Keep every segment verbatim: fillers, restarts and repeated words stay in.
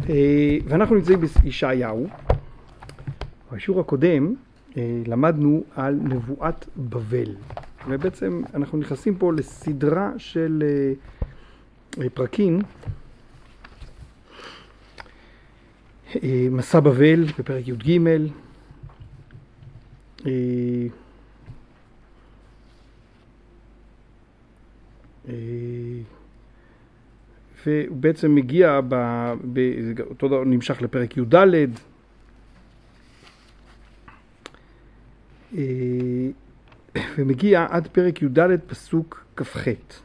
ואנחנו נמצאים בישעיהו. בשיעור הקודם למדנו על נבואת בבל, ובעצם אנחנו נכנסים פה לסדרה של פרקים. מסע בבל בפרק י"ג, והוא בעצם מגיע, ב, ב, אותו דבר נמשך לפרק י"ד, ומגיע עד פרק י"ד פסוק כ"ח,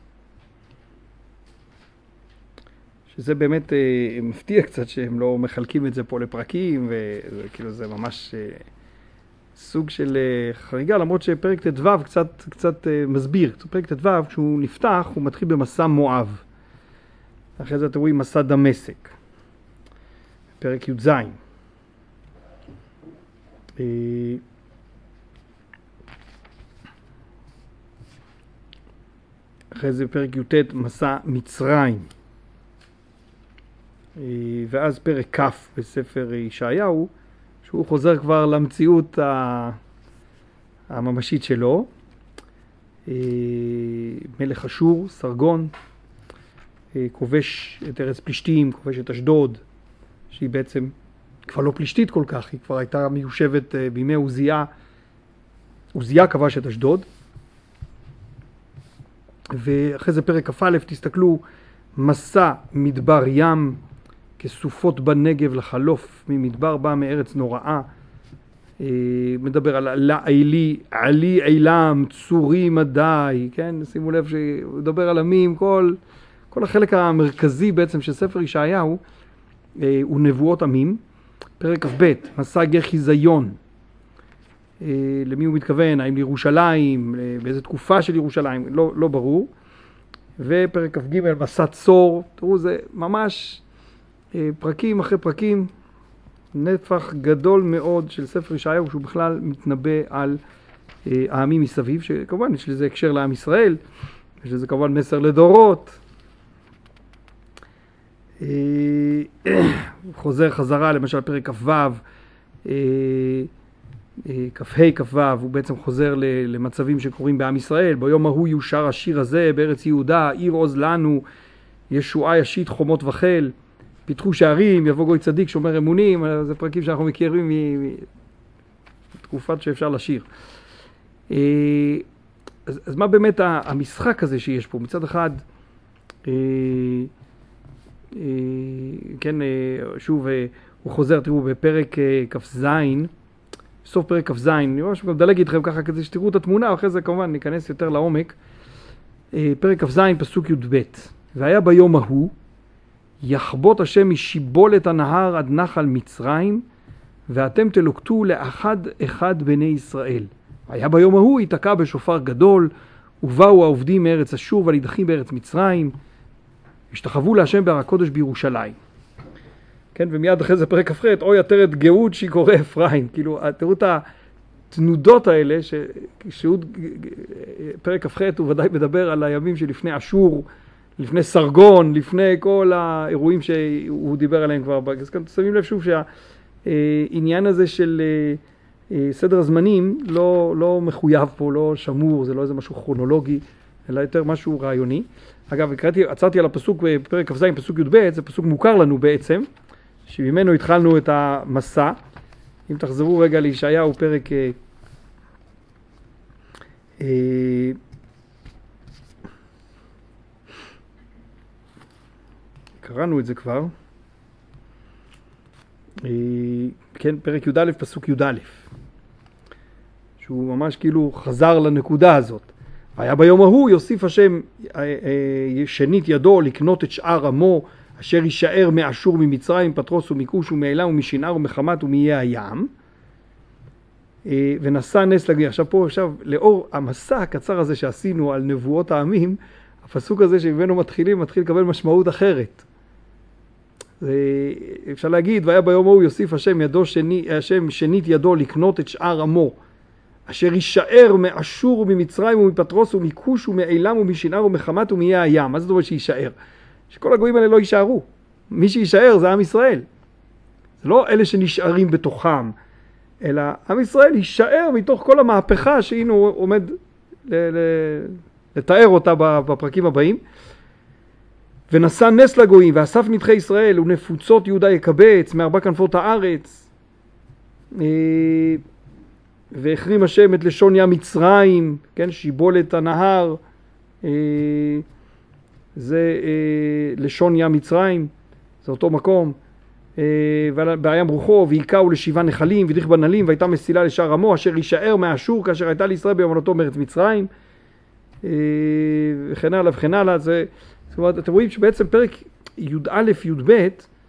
שזה באמת מפתיע קצת שהם לא מחלקים את זה פה לפרקים, וכאילו זה ממש סוג של חריגה, למרות שפרק ט"ו קצת, קצת מסביר. פרק ט"ו, כשהוא נפתח, הוא מתחיל במסע מואב. אחרי זה אתם רואים מסע דמשק. פרק י"ז. אחרי זה פרק י"ט, מסע מצרים. ואז פרק כ' בספר ישעיהו, שהוא חוזר כבר למציאות הממשית שלו. מלך אשור, סרגון, כובש את ארץ פלישתים, כובש את אשדוד, שהיא בעצם כבר לא פלישתית כל כך, היא כבר הייתה מיושבת בימי עוזיה. עוזיה כבש את אשדוד. ואחרי זה פרק כ"א, תסתכלו, מסע מדבר ים, כסופות בנגב לחלוף, ממדבר בא מארץ נוראה. מדבר על לעילי, עלי עילם, צורי מדי, כן? שימו לב שהוא מדבר על עמים, כל, כל החלק המרכזי בעצם של ספר ישעיהו הוא נבואות עמים. פרק כ"ב, מסע גר חיזיון. למי הוא מתכוון? האם לירושלים? באיזה תקופה של ירושלים? לא, לא ברור. ופרק כ"ג, מסע צור. תראו, זה ממש פרקים אחרי פרקים, נפח גדול מאוד של ספר ישעיהו, שהוא בכלל מתנבא על העמים מסביב, שכמובן יש לזה הקשר לעם ישראל, יש לזה כמובן מסר לדורות. חוזר חזרה, למשל פרק כ"ו, כ"ה כ"ו, הוא בעצם חוזר למצבים שקורים בעם ישראל. ביום ההוא יושר השיר הזה בארץ יהודה, עיר עוז לנו, ישועה ישית חומות וחיל, פיתחו שערים, יבוא גוי צדיק שומר אמונים. זה פרקים שאנחנו מכירים מתקופת שאפשר לשיר. אז, אז מה באמת המשחק הזה שיש פה? מצד אחד, כן, שוב, הוא חוזר, תראו, בפרק כ"ז, בסוף פרק כ"ז, אני רואה שגם דלג איתכם ככה כדי שתראו את התמונה, ואחרי זה כמובן ניכנס יותר לעומק. פרק כ"ז, פסוק י"ב, והיה ביום ההוא, יחבוט השם משיבולת הנהר עד נחל מצרים, ואתם תלוקטו לאחד אחד בני ישראל. היה ביום ההוא, יתקע בשופר גדול, ובאו העובדים מארץ אשור והנידחים בארץ מצרים, השתחוו להשם בהר הקודש בירושלים. כן, ומיד אחרי זה פרק כ"ח, אוי עטרת גאות שיכורי אפרים. כאילו, תראו את התנודות האלה, ששהוד, פרק כ"ח הוא ודאי מדבר על הימים שלפני אשור, לפני סרגון, לפני כל האירועים שהוא דיבר עליהם כבר. אז כאן שמים לב שוב שהעניין הזה של סדר הזמנים לא, לא מחויב פה, לא שמור, זה לא איזה משהו כרונולוגי, אלא יותר משהו רעיוני. אגב, הקראתי, עצרתי על הפסוק בפרק כ"ז, פסוק י"ב, זה פסוק מוכר לנו בעצם, שממנו התחלנו את המסע. אם תחזרו רגע לישעיהו, פרק אה, אה, קראנו את זה כבר. אה, כן, פרק י"א, פסוק י"א, שהוא ממש כאילו חזר לנקודה הזאת. היה ביום ההוא יוסיף השם שנית ידו לקנות את שאר עמו, אשר יישאר מאשור ממצרים, פטרוס ומכוש ומאלה ומשנער ומחמת ומאיי הים, ונשא נס לגבי. עכשיו פה, עכשיו, לאור המסע הקצר הזה שעשינו על נבואות העמים, הפסוק הזה שממנו מתחילים, מתחיל לקבל משמעות אחרת. זה, אפשר להגיד, והיה ביום ההוא יוסיף השם, ידו שני, השם שנית ידו לקנות את שאר עמו, אשר יישאר מאשור וממצרים ומפטרוס ומכוש ומאילם ומשנער ומחמת ומאיי הים. מה זאת אומרת שיישאר? שכל הגויים האלה לא יישארו. מי שיישאר זה עם ישראל. זה לא אלה שנשארים בתוכם, אלא עם ישראל יישאר מתוך כל המהפכה שהנה הוא עומד ל- ל- לתאר אותה בפרקים הבאים. ונשא נס לגויים, ואסף נדחי ישראל, ונפוצות יהודה יקבץ, מארבע כנפות הארץ. והחרים השם את לשון ים מצרים, כן, שיבולת הנהר, זה לשון ים מצרים, זה אותו מקום. ובים רוחו, ויקעו לשבעה נחלים, ודריך בנלים, והייתה מסילה לשער עמו, אשר יישאר מאשור, כאשר הייתה לישראל ביומנותו מארץ מצרים. וכן הלאה וכן הלאה. זה, זאת אומרת, אתם רואים שבעצם פרק י"א י"ב,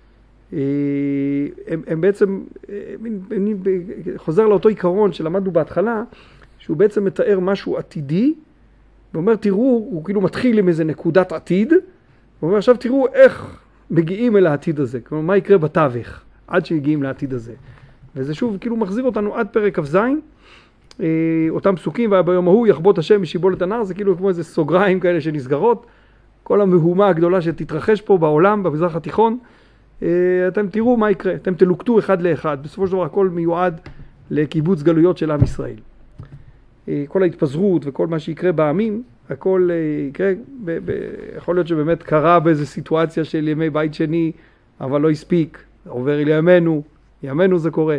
הם, הם בעצם, הם, חוזר לאותו עיקרון שלמדנו בהתחלה, שהוא בעצם מתאר משהו עתידי, ואומר, תראו, הוא כאילו מתחיל עם איזה נקודת עתיד, ואומר, עכשיו תראו איך מגיעים אל העתיד הזה, כלומר, מה יקרה בתווך, עד שמגיעים לעתיד הזה. וזה שוב כאילו מחזיר אותנו עד פרק כ"ז, אותם פסוקים, וביום ההוא יחבוט השם משיבולת הנהר, זה כאילו כמו איזה סוגריים כאלה שנסגרות, כל המהומה הגדולה שתתרחש פה בעולם, במזרח התיכון, אתם תראו מה יקרה, אתם תלוקטו אחד לאחד, בסופו של דבר הכל מיועד לקיבוץ גלויות של עם ישראל. כל ההתפזרות וכל מה שיקרה בעמים, הכל יקרה, ב- ב- יכול להיות שבאמת קרה באיזו סיטואציה של ימי בית שני, אבל לא הספיק, עובר אל ימינו, ימינו זה קורה.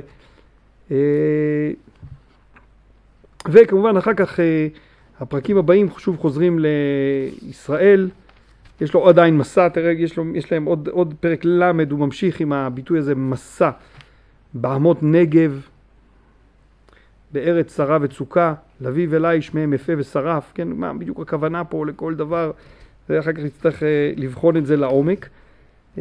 וכמובן אחר כך הפרקים הבאים שוב חוזרים לישראל, יש לו עדיין מסע, תראה, יש, לו, יש להם עוד, עוד פרק למד, הוא ממשיך עם הביטוי הזה, מסע, בעמות נגב, בארץ שרה וצוקה, לביב אליי שמהם יפה ושרף, כן, מה בדיוק הכוונה פה לכל דבר, ואחר כך נצטרך אה, לבחון את זה לעומק. אה,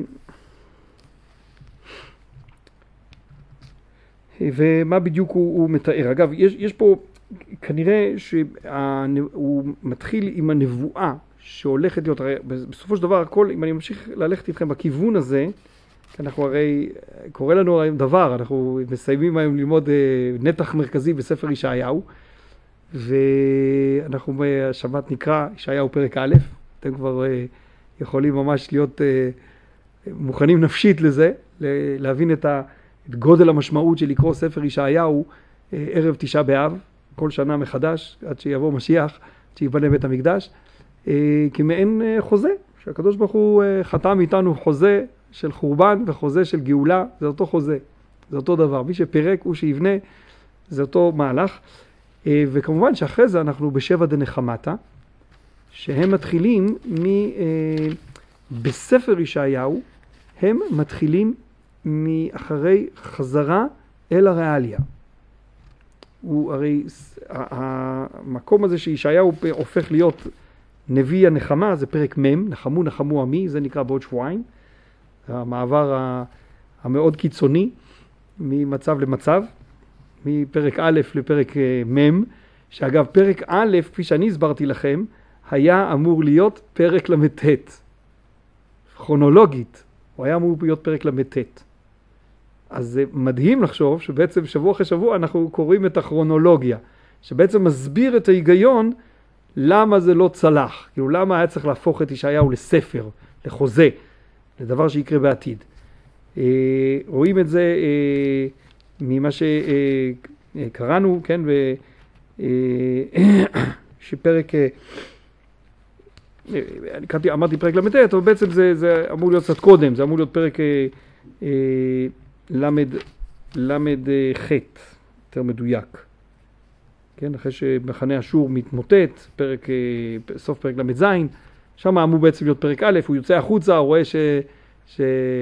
ומה בדיוק הוא, הוא מתאר. אגב, יש, יש פה, כנראה שהוא מתחיל עם הנבואה, שהולכת להיות, הרי בסופו של דבר הכל, אם אני ממשיך ללכת איתכם בכיוון הזה, אנחנו הרי, קורה לנו הרי דבר, אנחנו מסיימים היום ללמוד נתח מרכזי בספר ישעיהו, ואנחנו בשבת נקרא ישעיהו פרק א', אתם כבר יכולים ממש להיות מוכנים נפשית לזה, להבין את גודל המשמעות של לקרוא ספר ישעיהו ערב תשעה באב, כל שנה מחדש, עד שיבוא משיח, עד שיבנה בית המקדש, כמעין חוזה, שהקדוש ברוך הוא חתם איתנו חוזה של חורבן וחוזה של גאולה, זה אותו חוזה, זה אותו דבר. מי שפרק הוא שיבנה, זה אותו מהלך. וכמובן שאחרי זה אנחנו בשבע דנחמתה, שהם מתחילים מ... בספר ישעיהו, הם מתחילים מאחרי חזרה אל הריאליה. הוא הרי, המקום הזה שישעיהו הופך להיות נביא הנחמה, זה פרק מ', נחמו נחמו עמי, זה נקרא בעוד שבועיים. המעבר המאוד קיצוני ממצב למצב, מפרק א' לפרק מ', שאגב פרק א', כפי שאני הסברתי לכם, היה אמור להיות פרק למ"ט. כרונולוגית, הוא היה אמור להיות פרק למ"ט. אז זה מדהים לחשוב שבעצם שבוע אחרי שבוע אנחנו קוראים את הכרונולוגיה, שבעצם מסביר את ההיגיון למה זה לא צלח, כאילו למה היה צריך להפוך את ישעיהו לספר, לחוזה, לדבר שיקרה בעתיד. אה, רואים את זה אה, ממה שקראנו, אה, כן, ו, אה, שפרק, אה, אני קראתי, אמרתי פרק למ"ט, אבל בעצם זה, זה אמור להיות קצת קודם, זה אמור להיות פרק אה, אה, למד, למד אה, ח', יותר מדויק. כן, אחרי שמחנה אשור מתמוטט, פרק, סוף פרק למ"ז, שם אמור בעצם להיות פרק א', הוא יוצא החוצה, הוא רואה ש... ש...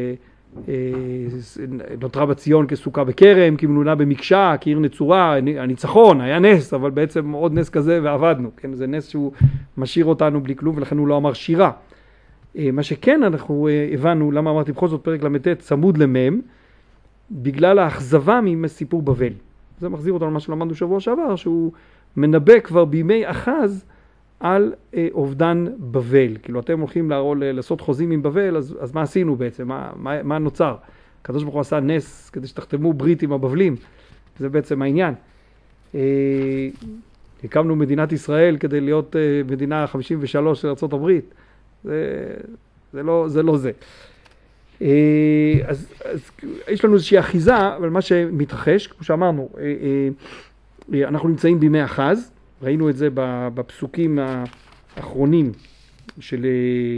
נותרה בציון כסוכה בכרם, כמנונה במקשה, כעיר נצורה, הניצחון, היה נס, אבל בעצם עוד נס כזה ועבדנו, כן, זה נס שהוא משאיר אותנו בלי כלום, ולכן הוא לא אמר שירה. מה שכן אנחנו הבנו, למה אמרתי בכל זאת פרק למ"ט צמוד למ"ם, בגלל האכזבה מסיפור בבל. זה מחזיר אותנו למה שלמדנו שבוע שעבר, שהוא מנבא כבר בימי אחז על אה, אובדן בבל. כאילו אתם הולכים להראות, לעשות חוזים עם בבל, אז, אז מה עשינו בעצם? מה, מה, מה נוצר? הקדוש ברוך הוא עשה נס כדי שתחתמו ברית עם הבבלים. זה בעצם העניין. אה, הקמנו מדינת ישראל כדי להיות אה, מדינה חמישים ושלוש של ארצות הברית. זה, זה, לא, זה לא זה. אז, אז יש לנו איזושהי אחיזה, אבל מה שמתרחש, כמו שאמרנו, אנחנו נמצאים בימי אחז, ראינו את זה בפסוקים האחרונים של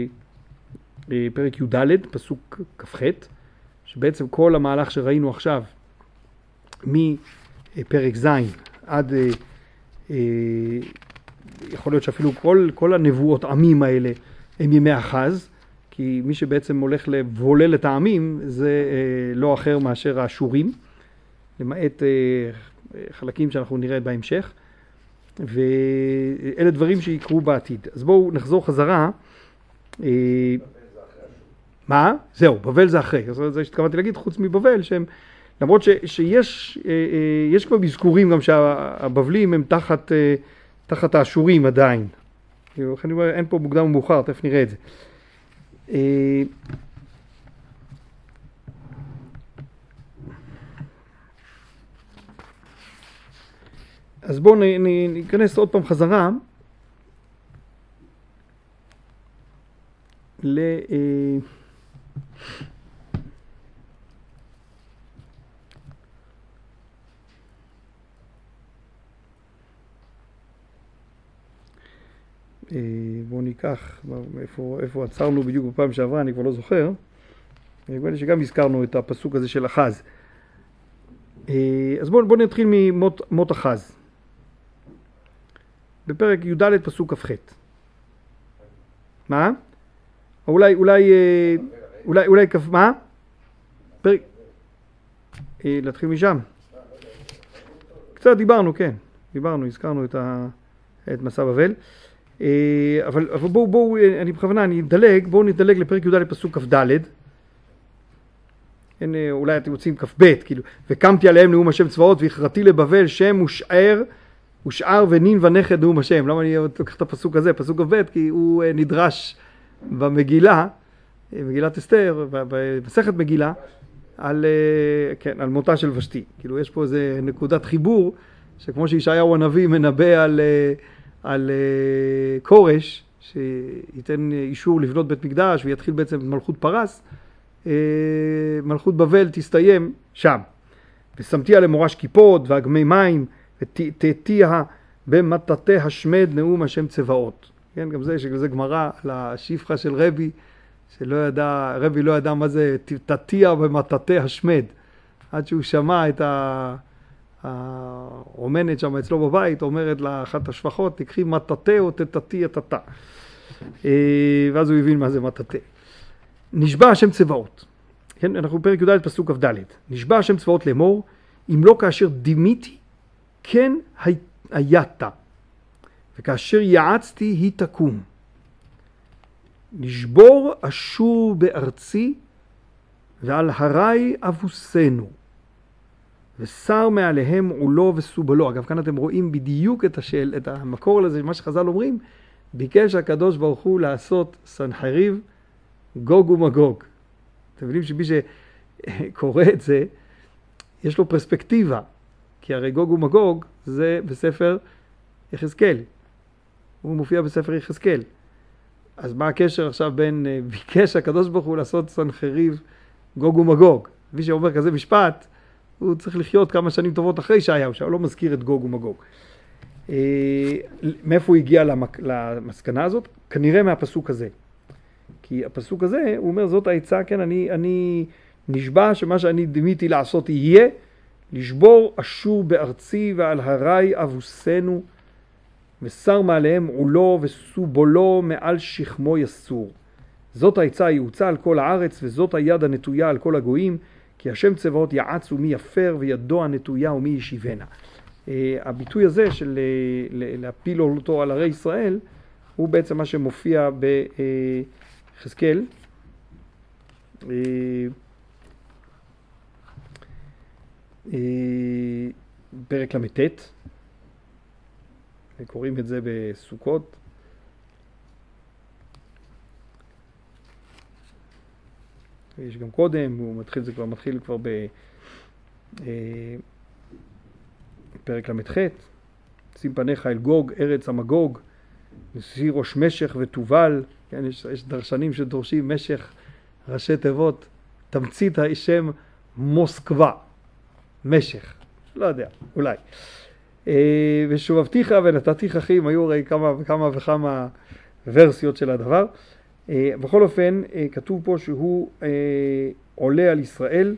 פרק י"ד, פסוק כ"ח, שבעצם כל המהלך שראינו עכשיו, מפרק ז' עד, יכול להיות שאפילו כל, כל הנבואות עמים האלה הם ימי אחז, כי מי שבעצם הולך לבולל את העמים זה לא אחר מאשר האשורים, למעט חלקים שאנחנו נראה בהמשך, ואלה דברים שיקרו בעתיד. אז בואו נחזור חזרה. מה? זהו, בבל זה אחרי. זה שהתכוונתי להגיד, חוץ מבבל, שהם, למרות ש, שיש יש כבר מזכורים גם שהבבלים הם תחת, תחת האשורים עדיין. אני אומר, אין פה מוקדם ומאוחר, תכף נראה את זה. אז בואו ניכנס עוד פעם חזרה ל... בואו ניקח, איפה, איפה עצרנו בדיוק בפעם שעברה, אני כבר לא זוכר. נראה לי שגם הזכרנו את הפסוק הזה של אחז. אז בואו בוא נתחיל ממות אחז. בפרק י"ד פסוק כ"ח. מה? או אולי, אולי, אולי, אולי, כף, מה? פרק... להתחיל משם. קצת דיברנו, כן. דיברנו, הזכרנו את, ה... את מסע בבל. אבל, אבל בואו, בואו, אני בכוונה, אני אדלג, בואו נדלג לפרק י"ד פסוק כ"ד. אולי אתם רוצים כ"ב, כאילו, וקמתי עליהם נאום השם צבאות, והכרתי לבבל שם ושער, ושער ונין ונכד נאום השם. למה אני לוקח את הפסוק הזה, פסוק כ"ב? כי הוא נדרש במגילה, מגילת אסתר, במסכת מגילה, על, כן, על מותה של ושתי. כאילו, יש פה איזה נקודת חיבור, שכמו שישעיהו הנביא מנבא על, על קורש, שייתן אישור לבנות בית מקדש, ויתחיל בעצם מלכות פרס, מלכות בבל תסתיים שם. ושמתי עליהם מורש כיפות ואגמי מים, ותתיה במטאטא השמד נאום השם צבאות. כן, גם זה, שזה גמרא על השפחה של רבי, שלא ידע, רבי לא ידע מה זה תתיה במטאטא השמד. עד שהוא שמע את האומנת שם אצלו בבית, אומרת לאחת השפחות, תקחי מטאטא או תתתי את התא. ואז הוא הבין מה זה מטאטא. נשבע השם צבאות. כן, אנחנו בפרק י"ד פסוק כ"ד. נשבע השם צבאות לאמור, אם לא כאשר דימיתי, כן הייתה. וכאשר יעצתי היא תקום. נשבור אשור בארצי, ועל הרי אבוסנו. ושר מעליהם עולו וסובלו. אגב, כאן אתם רואים בדיוק את, השאל, את המקור לזה, מה שחז"ל אומרים, ביקש הקדוש ברוך הוא לעשות סנחריב, גוג ומגוג. אתם מבינים שמי שקורא את זה, יש לו פרספקטיבה. כי הרי גוג ומגוג זה בספר יחזקאל. הוא מופיע בספר יחזקאל. אז מה הקשר עכשיו בין ביקש הקדוש ברוך הוא לעשות סנחריב, גוג ומגוג? מי שאומר כזה משפט, הוא צריך לחיות כמה שנים טובות אחרי שהיה, הוא לא מזכיר את גוג ומגוג. מאיפה הוא הגיע למסקנה הזאת? כנראה מהפסוק הזה. כי הפסוק הזה, הוא אומר, זאת העצה, כן, אני, אני נשבע שמה שאני דמיתי לעשות יהיה, לשבור אשור בארצי ועל הרי אבוסנו, ושר מעליהם עולו וסובולו מעל שכמו יסור. זאת העצה היעוצה על כל הארץ, וזאת היד הנטויה על כל הגויים, כי השם צבאות יעץ ומי יפר, וידו הנטויה ומי ישיבנה. Uh, הביטוי הזה של uh, להפיל אותו על ערי ישראל, הוא בעצם מה שמופיע ביחזקאל. Uh, uh, פרק למתת. קוראים את זה בסוכות. יש גם קודם, הוא מתחיל, זה כבר מתחיל כבר בפרק למתח. שים פניך אל גוג, ארץ המגוג, נשיא ראש משך ותובל. כן, יש, יש דרשנים שדורשים משך ראשי תיבות תמצית השם מוסקבה, משך, לא יודע, אולי. ושובבתיך ונתתיך אחים, היו הרי כמה וכמה וכמה ורסיות של הדבר. בכל אופן, כתוב פה שהוא עולה על ישראל.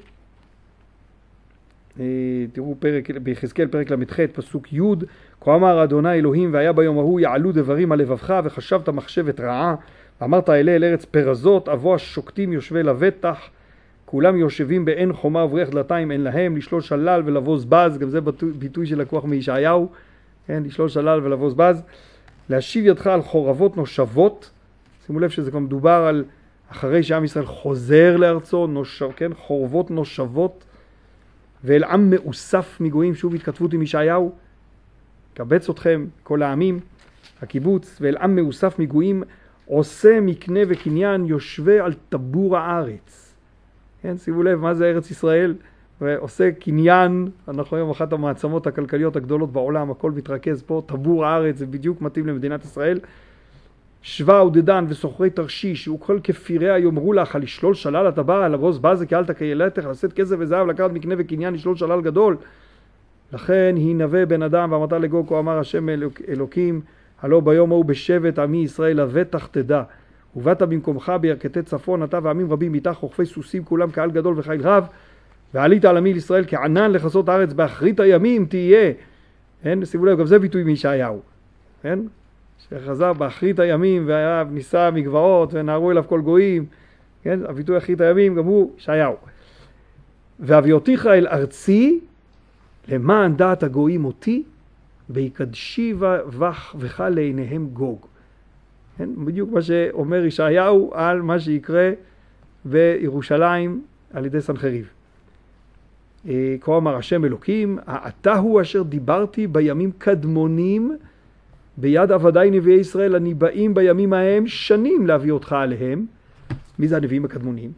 תראו פרק, ביחזקאל פרק למ"ח פסוק י', כה אמר אדוני אלוהים והיה ביום ההוא יעלו דברים על לבבך וחשבת מחשבת רעה ואמרת אלה אל ארץ פרזות אבוא השוקטים יושבי לבטח כולם יושבים באין חומה ובריח דלתיים אין להם לשלול שלל ולבוז בז, גם זה ביטוי, ביטוי של לקוח מישעיהו, כן, לשלול שלל ולבוז בז, להשיב ידך על חורבות נושבות. שימו לב שזה כבר מדובר על אחרי שעם ישראל חוזר לארצו, נושב, כן, חורבות נושבות, ואל עם מאוסף מגויים, שוב התכתבות עם ישעיהו, קבץ אתכם כל העמים, הקיבוץ, ואל עם מאוסף מגויים, עושה מקנה וקניין, יושבי על טבור הארץ. כן, שימו לב מה זה ארץ ישראל, ועושה קניין, אנחנו היום אחת המעצמות הכלכליות הגדולות בעולם, הכל מתרכז פה, טבור הארץ, זה בדיוק מתאים למדינת ישראל. שווה ודדן וסוחרי תרשיש, וכל כפיריה יאמרו לך, לשלול שלל אתה בא, לבוז בזה כי אל תקיילתך, לשאת כסף וזהב, לקחת מקנה וקניין, לשלול שלל גדול. לכן הנבא בן אדם ואמרת לגו, כה אמר השם אלוק, אלוקים, הלא ביום ההוא בשבט עמי ישראל לבטח תדע, ובאת במקומך בירכתי צפון, אתה ועמים רבים איתך, רוכבי סוסים כולם קהל גדול וחיל רב, ועלית על עמי לישראל כענן לכסות הארץ באחרית הימים תהיה. כן, שימו לב, גם זה ביטוי מישעיהו. כן? שחזר באחרית הימים והיה ניסה מגבעות ונערו אליו כל גויים. כן? הביטוי אחרית הימים גם הוא ישעיהו. והביאותיך אל ארצי למען דעת הגויים אותי ויקדשי בך וך לעיניהם גוג. כן? בדיוק מה שאומר ישעיהו על מה שיקרה בירושלים על ידי סנחריב. כה אמר השם אלוקים, אתה הוא אשר דיברתי בימים קדמונים ביד עבדי נביאי ישראל הניבאים בימים ההם שנים להביא אותך עליהם. מי זה הנביאים הקדמונים?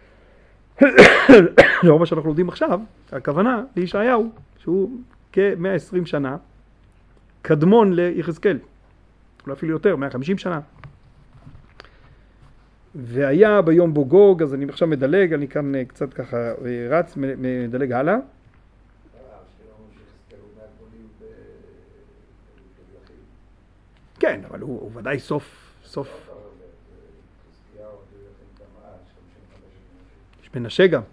לא מה שאנחנו לומדים עכשיו, הכוונה לישעיהו, שהוא כ-מאה ועשרים שנה קדמון ליחזקאל, אולי אפילו יותר, מאה וחמישים שנה. והיה ביום בו גוג, אז אני עכשיו מדלג, אני כאן קצת ככה רץ, מדלג הלאה. כן, אבל הוא, הוא ודאי סוף, סוף. יש מנשה גם.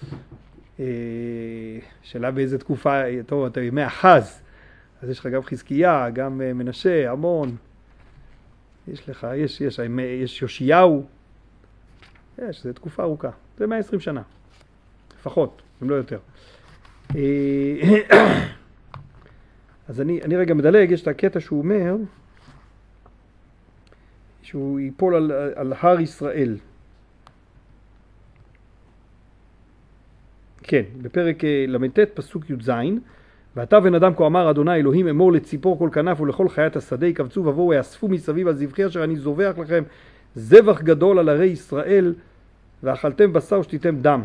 שאלה באיזה תקופה, טוב, אתה ימי אחז, אז יש לך גם חזקיה, גם מנשה, המון. יש לך, יש, יש, יש יאשיהו. יש, זה תקופה ארוכה. זה מאה ועשרים שנה. לפחות, אם לא יותר. אז אני, אני רגע מדלג, יש את הקטע שהוא אומר, שהוא ייפול על, על הר ישראל. כן, בפרק למ"ט פסוק י"ז, ואתה בן אדם כה אמר אדוני אלוהים אמור לציפור כל כנף ולכל חיית השדה יקבצו ובואו יאספו מסביב על זבחי אשר אני זובח לכם זבח גדול על ערי ישראל ואכלתם בשר ושתיתם דם.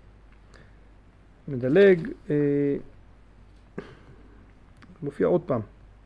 מדלג, אה, מופיע עוד פעם.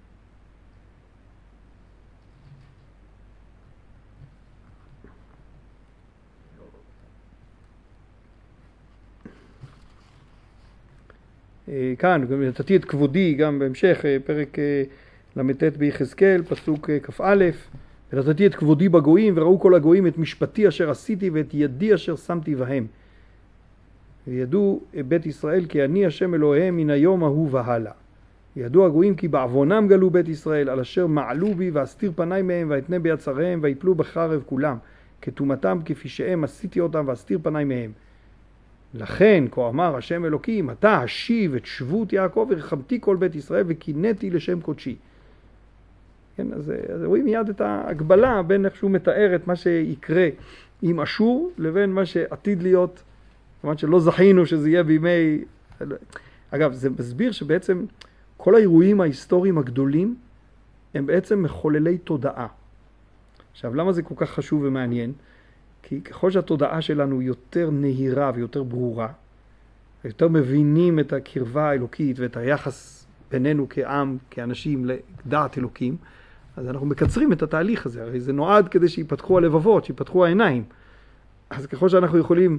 כאן, נתתי את כבודי גם בהמשך, פרק למ"ט ביחזקאל, פסוק כ"א, ונתתי את כבודי בגויים וראו כל הגויים את משפטי אשר עשיתי ואת ידי אשר שמתי בהם. וידעו בית ישראל כי אני השם אלוהיהם מן היום ההוא והלאה. וידעו הגויים כי בעוונם גלו בית ישראל על אשר מעלו בי ואסתיר פניי מהם ואתנה ביצריהם ויפלו בחרב כולם. כתומתם כפי שהם עשיתי אותם ואסתיר פניי מהם. לכן, כה אמר השם אלוקים, אתה השיב את שבות יעקב ורחמתי כל בית ישראל וקינאתי לשם קודשי. כן, אז, אז רואים מיד את ההגבלה בין איך שהוא מתאר את מה שיקרה עם אשור לבין מה שעתיד להיות, כמובן שלא זכינו שזה יהיה בימי... אגב, זה מסביר שבעצם כל האירועים ההיסטוריים הגדולים הם בעצם מחוללי תודעה. עכשיו, למה זה כל כך חשוב ומעניין? כי ככל שהתודעה שלנו יותר נהירה ויותר ברורה, יותר מבינים את הקרבה האלוקית ואת היחס בינינו כעם, כאנשים, לדעת אלוקים, אז אנחנו מקצרים את התהליך הזה. הרי זה נועד כדי שיפתחו הלבבות, שיפתחו העיניים. אז ככל שאנחנו יכולים,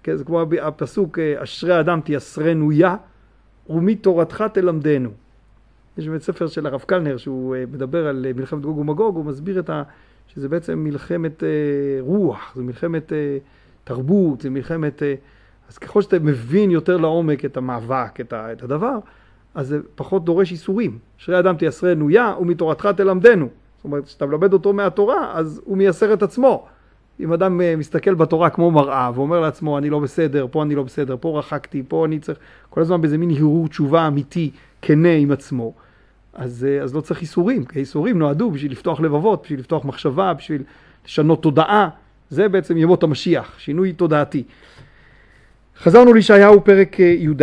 כן, זה כמו הפסוק, אשרי האדם תייסרנו יה, ומתורתך תלמדנו. יש בית ספר של הרב קלנר, שהוא מדבר על מלחמת גוג ומגוג, הוא מסביר את ה... שזה בעצם מלחמת אה, רוח, זה מלחמת אה, תרבות, זה מלחמת... אה, אז ככל שאתה מבין יותר לעומק את המאבק, את, ה, את הדבר, אז זה פחות דורש איסורים. אשרי האדם תייסרנו יה, ומתורתך תלמדנו. זאת אומרת, כשאתה מלמד אותו מהתורה, אז הוא מייסר את עצמו. אם אדם מסתכל בתורה כמו מראה, ואומר לעצמו, אני לא בסדר, פה אני לא בסדר, פה רחקתי, פה אני צריך... כל הזמן באיזה מין הרהור תשובה אמיתי, כנה עם עצמו. אז, אז לא צריך איסורים, כי איסורים נועדו בשביל לפתוח לבבות, בשביל לפתוח מחשבה, בשביל לשנות תודעה. זה בעצם ימות המשיח, שינוי תודעתי. חזרנו לישעיהו פרק י"ד.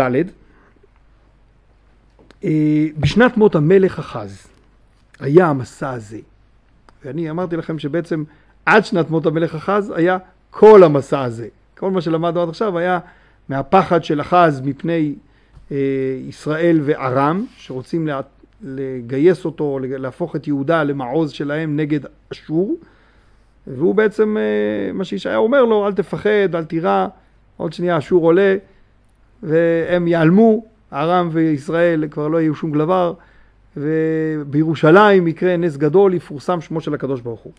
בשנת מות המלך אחז היה המסע הזה. ואני אמרתי לכם שבעצם עד שנת מות המלך אחז היה כל המסע הזה. כל מה שלמדנו עד עכשיו היה מהפחד של אחז מפני ישראל וארם, שרוצים לה... לגייס אותו, להפוך את יהודה למעוז שלהם נגד אשור, והוא בעצם, מה שישעיהו אומר לו, אל תפחד, אל תירא, עוד שנייה אשור עולה, והם יעלמו, ארם וישראל כבר לא יהיו שום דבר, ובירושלים יקרה נס גדול, יפורסם שמו של הקדוש ברוך הוא.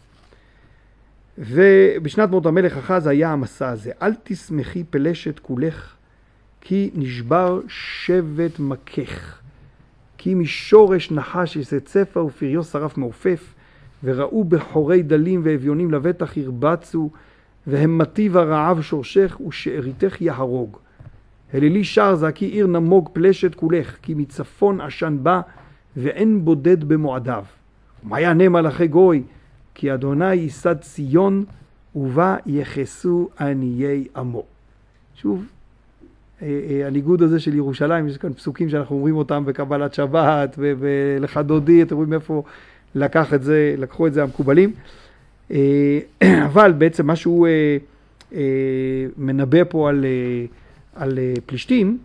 ובשנת מות המלך אחז היה המסע הזה, אל תשמחי פלשת כולך, כי נשבר שבט מכך. כי משורש נחש יצצפה ופריו שרף מעופף, וראו בחורי דלים ואביונים לבטח ירבצו, והם מטיב הרעב שורשך ושאריתך יהרוג. הלילי שר זעקי עיר נמוג פלשת כולך, כי מצפון עשן בא ואין בודד במועדיו. ומה יענה מלאכי גוי? כי אדוני ייסד ציון ובה יחסו עניי עמו. שוב, הניגוד הזה של ירושלים, יש כאן פסוקים שאנחנו אומרים אותם בקבלת שבת ולך דודי, אתם רואים איפה לקח את זה, לקחו את זה המקובלים. אבל בעצם מה שהוא מנבא פה על, על פלישתים,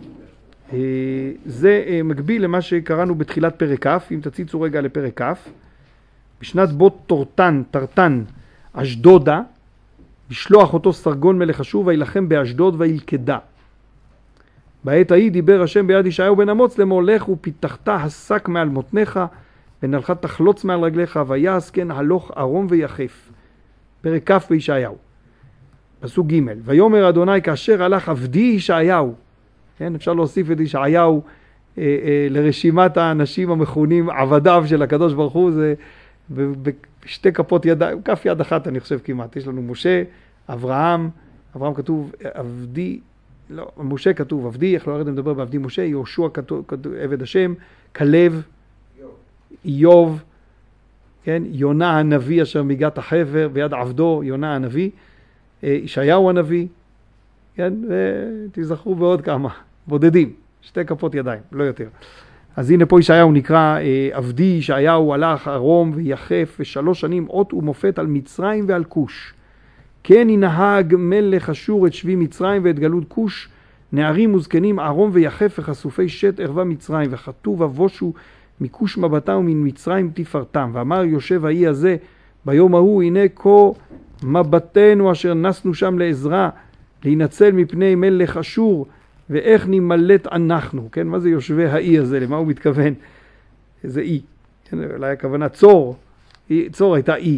זה מקביל למה שקראנו בתחילת פרק כ', אם תציצו רגע לפרק כ', בשנת בות תורתן, תרתן, אשדודה, בשלוח אותו סרגון מלך אשור וילחם באשדוד וילכדה. בעת ההיא דיבר השם ביד ישעיהו בן אמוץ לאמור, לך ופיתחת השק מעל מותניך ונלך תחלוץ מעל רגליך ויעש כן הלוך ערום ויחף. פרק כ' בישעיהו. פסוק ג' ויאמר אדוני כאשר הלך עבדי ישעיהו. כן, אפשר להוסיף את ישעיהו אה, אה, לרשימת האנשים המכונים עבדיו של הקדוש ברוך הוא, זה בשתי כפות ידיים, כף יד אחת אני חושב כמעט. יש לנו משה, אברהם, אברהם כתוב עבדי, לא, משה כתוב עבדי, איך לא ירד מדבר בעבדי משה, יהושע כתוב, כתוב עבד השם, כלב, איוב, כן, יונה הנביא אשר מגת החבר, ביד עבדו, יונה הנביא, ישעיהו הנביא, כן, ותזכרו בעוד כמה, בודדים, שתי כפות ידיים, לא יותר. אז הנה פה ישעיהו נקרא עבדי, ישעיהו הלך ערום ויחף ושלוש שנים אות ומופת על מצרים ועל כוש. כן ינהג מלך אשור את שבי מצרים ואת גלות כוש, נערים וזקנים ערום ויחף וחשופי שת ערווה מצרים, וכתוב אבושו מכוש מבטם ומן מצרים תפארתם. ואמר יושב האי הזה ביום ההוא, הנה כה מבטנו אשר נסנו שם לעזרה, להינצל מפני מלך אשור, ואיך נמלט אנחנו. כן, מה זה יושבי האי הזה? למה הוא מתכוון? איזה אי? כן, אולי הכוונה צור. אי, צור הייתה אי.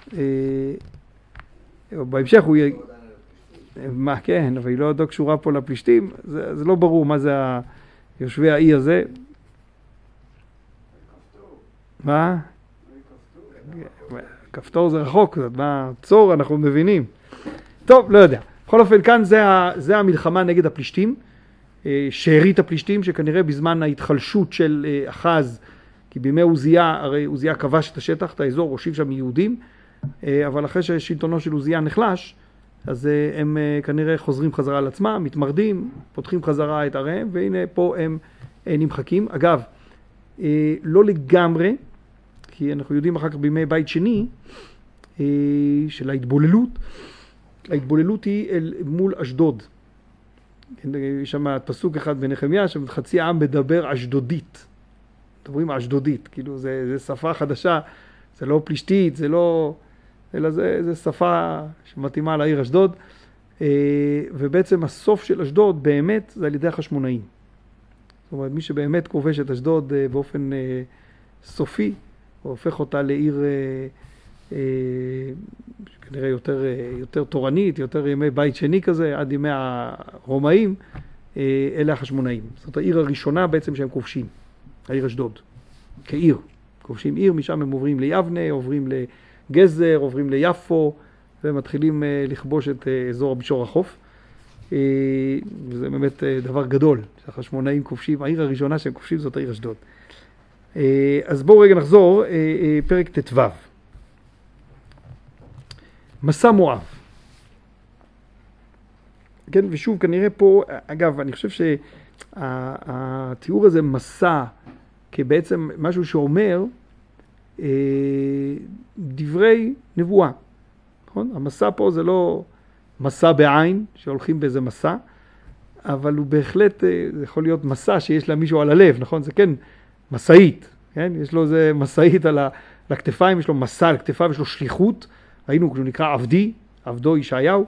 בהמשך הוא יהיה... מה, כן, אבל היא לא עוד קשורה פה לפלישתים. זה, זה לא ברור מה זה יושבי האי הזה. מה? כפתור זה רחוק, מה צור אנחנו מבינים. טוב, לא יודע. בכל אופן, כאן זה, זה המלחמה נגד הפלישתים, שארית הפלישתים, שכנראה בזמן ההתחלשות של אחז, כי בימי עוזיה, הרי עוזיה כבש את השטח, את האזור, הושיב שם יהודים, אבל אחרי ששלטונו של עוזיה נחלש, אז הם כנראה חוזרים חזרה על עצמם, מתמרדים, פותחים חזרה את עריהם, והנה פה הם נמחקים. אגב, לא לגמרי, כי אנחנו יודעים אחר כך בימי בית שני, של ההתבוללות, ההתבוללות היא אל מול אשדוד. יש שם פסוק אחד בנחמיה, שחצי העם מדבר אשדודית. מדברים אשדודית, כאילו זה, זה שפה חדשה, זה לא פלישתית, זה לא, אלא זה, זה שפה שמתאימה לעיר אשדוד. ובעצם הסוף של אשדוד באמת זה על ידי החשמונאים. זאת אומרת, מי שבאמת כובש את אשדוד באופן סופי, הוא הופך אותה לעיר כנראה יותר, יותר תורנית, יותר ימי בית שני כזה, עד ימי הרומאים, אלה החשמונאים. זאת העיר הראשונה בעצם שהם כובשים, העיר אשדוד, כעיר. כובשים עיר, משם הם עוברים ליבנה, עוברים לגזר, עוברים ליפו, ומתחילים לכבוש את אזור מישור החוף. וזה באמת דבר גדול, שהחשמונאים כובשים, העיר הראשונה שהם כובשים זאת העיר אשדוד. אז בואו רגע נחזור, פרק ט"ו. מסע מואב. כן, ושוב, כנראה פה, אגב, אני חושב שהתיאור הזה מסע, כבעצם משהו שאומר דברי נבואה. נכון? המסע פה זה לא מסע בעין, שהולכים באיזה מסע, אבל הוא בהחלט, זה יכול להיות מסע שיש לה מישהו על הלב, נכון? זה כן מסעית, כן? יש לו איזה מסעית על הכתפיים, יש לו מסע על הכתפיו, יש לו שליחות, ראינו כשהוא נקרא עבדי, עבדו ישעיהו,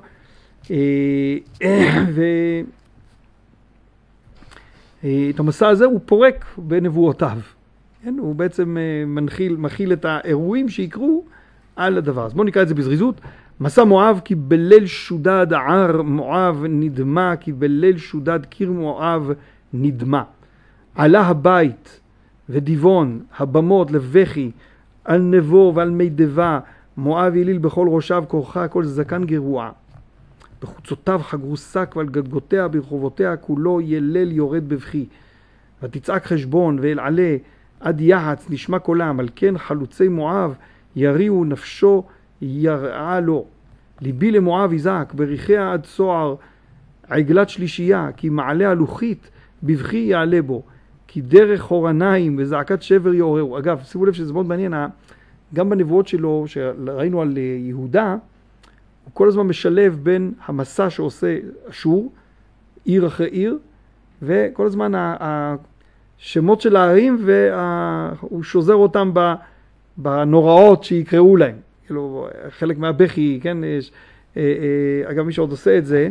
ואת המסע הזה הוא פורק בנבואותיו, כן? הוא בעצם מנחיל, מכיל את האירועים שיקרו על הדבר. אז בואו נקרא את זה בזריזות. מסע מואב כי בליל שודד ער מואב נדמה, כי בליל שודד קיר מואב נדמה. עלה הבית ודיבון, הבמות לבכי, על נבו ועל מידבה, מואב יליל בכל ראשיו כורחה, כל זקן גרוע. בחוצותיו חגרו שק ועל גגותיה ברחובותיה כולו ילל יורד בבכי. ותצעק חשבון ואל עלה עד יחץ נשמע קולם, על כן חלוצי מואב יריעו נפשו ירעה לו. ליבי למואב יזעק, בריחיה עד צוער עגלת שלישייה, כי מעלה הלוחית בבכי יעלה בו, כי דרך חורניים וזעקת שבר יעוררו. אגב, שימו לב שזה מאוד מעניין, גם בנבואות שלו שראינו על יהודה, הוא כל הזמן משלב בין המסע שעושה אשור, עיר אחרי עיר, וכל הזמן השמות של הערים, והוא שוזר אותם בנוראות שיקראו להם. כאילו, חלק מהבכי, כן, יש, אגב, מי שעוד עושה את זה,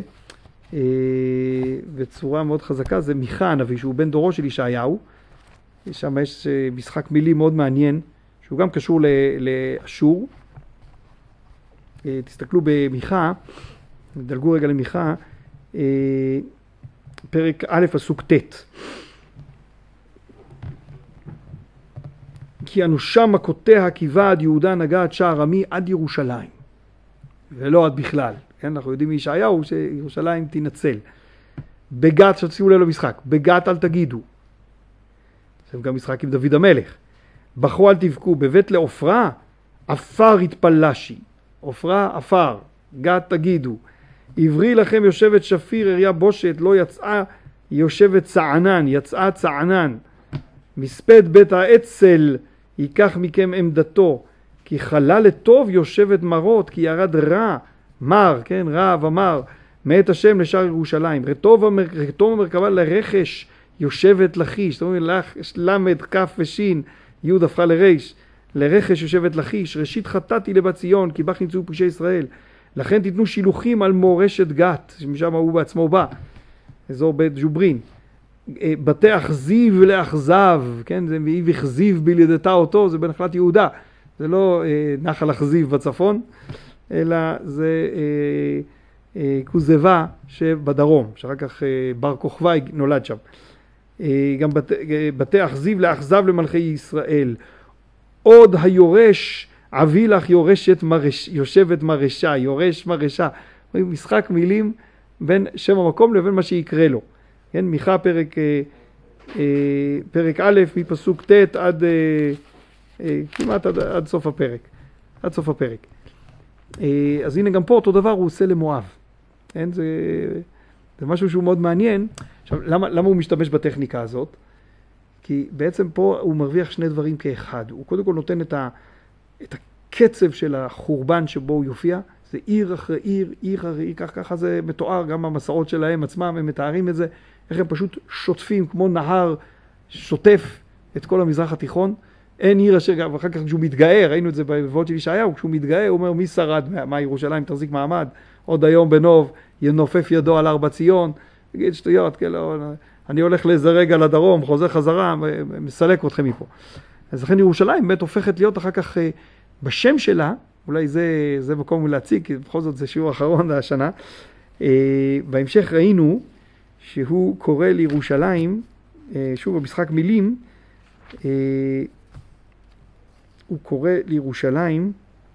בצורה מאוד חזקה, זה מיכה הנביא, שהוא בן דורו של ישעיהו. שם יש משחק מילים מאוד מעניין, שהוא גם קשור לאשור. תסתכלו במיכה, דלגו רגע למיכה, פרק א' פסוק ט'. כי אנושה מכותיה כיבד יהודה נגע עד שער עמי עד ירושלים. ולא עד בכלל. כן? אנחנו יודעים מישעיהו שירושלים תנצל. בגת, שתשימו לב למשחק, בגת אל תגידו. זה גם משחק עם דוד המלך. בחרו אל תבכו, בבית לעופרה, אפר התפלשי. עופרה, אפר, גת תגידו. עברי לכם יושבת שפיר, אריה בושת, לא יצאה יושבת צענן, יצאה צענן. מספד בית האצל, ייקח מכם עמדתו, כי חלל לטוב יושבת מרות, כי ירד רע, מר, כן, רע ומר, מאת השם לשאר ירושלים. רטוב המרכבה לרכש יושבת לחיש, זאת אומרת, למד, כף ושין, יוד הפכה לריש, לרכש יושבת לחיש, ראשית חטאתי לבת ציון, כי בך נמצאו פושעי ישראל. לכן תיתנו שילוחים על מורשת גת, שמשם הוא בעצמו בא, אזור בית ג'וברין. בתי אכזיב לאכזב, כן, זה מאיב אכזיב בלדתה אותו, זה בנחלת יהודה. זה לא אה, נחל אכזיב בצפון, אלא זה אה, אה, כוזבה שבדרום, שאחר כך אה, בר כוכבי נולד שם. אה, גם בת, אה, בתי אכזיב לאכזב למלכי ישראל. עוד היורש, אבי לך יורשת מרש, יושבת מרשה, יורש מרשה. משחק מילים בין שם המקום לבין מה שיקרה לו. כן, מיכה פרק, אה, אה, פרק א', מפסוק ט' עד, אה, אה, כמעט עד, עד סוף הפרק. עד סוף הפרק. אה, אז הנה גם פה אותו דבר הוא עושה למואב. כן, זה, זה משהו שהוא מאוד מעניין. עכשיו, למה, למה הוא משתמש בטכניקה הזאת? כי בעצם פה הוא מרוויח שני דברים כאחד. הוא קודם כל נותן את, ה, את הקצב של החורבן שבו הוא יופיע. זה עיר אחרי עיר, עיר אחרי עיר, כך, ככה זה מתואר, גם במסעות שלהם עצמם, הם מתארים את זה, איך הם פשוט שוטפים כמו נהר שוטף את כל המזרח התיכון. אין עיר אשר, ואחר כך כשהוא מתגאה, ראינו את זה בנבואות של ישעיהו, כשהוא מתגאה, הוא אומר, מי שרד, מה ירושלים תחזיק מעמד, עוד היום בנוב, ינופף ידו על ארבע ציון, יגיד שטויות, כאילו, אני הולך לאיזה רגע לדרום, חוזר חזרה, מסלק אתכם מפה. אז לכן ירושלים באמת הופכת להיות אחר כך בשם שלה, אולי זה, זה מקום להציג, כי בכל זאת זה שיעור אחרון השנה. בהמשך ראינו שהוא קורא לירושלים, שוב במשחק מילים, הוא קורא לירושלים,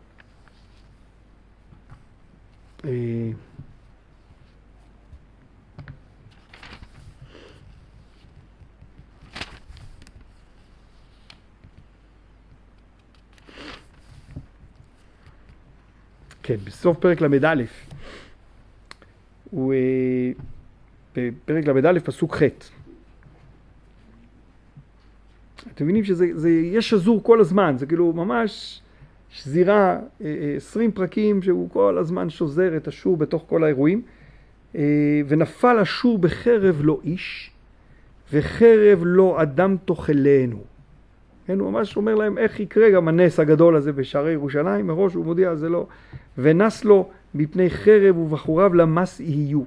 כן, בסוף פרק למד א', הוא בפרק למד א' פסוק ח'. אתם מבינים שזה זה, יש שזור כל הזמן, זה כאילו ממש שזירה, עשרים פרקים שהוא כל הזמן שוזר את אשור בתוך כל האירועים, ונפל אשור בחרב לא איש, וחרב לא אדם תאכלנו. כן, הוא ממש אומר להם איך יקרה גם הנס הגדול הזה בשערי ירושלים, מראש הוא מודיע, זה לא, ונס לו מפני חרב ובחוריו למס יהיו,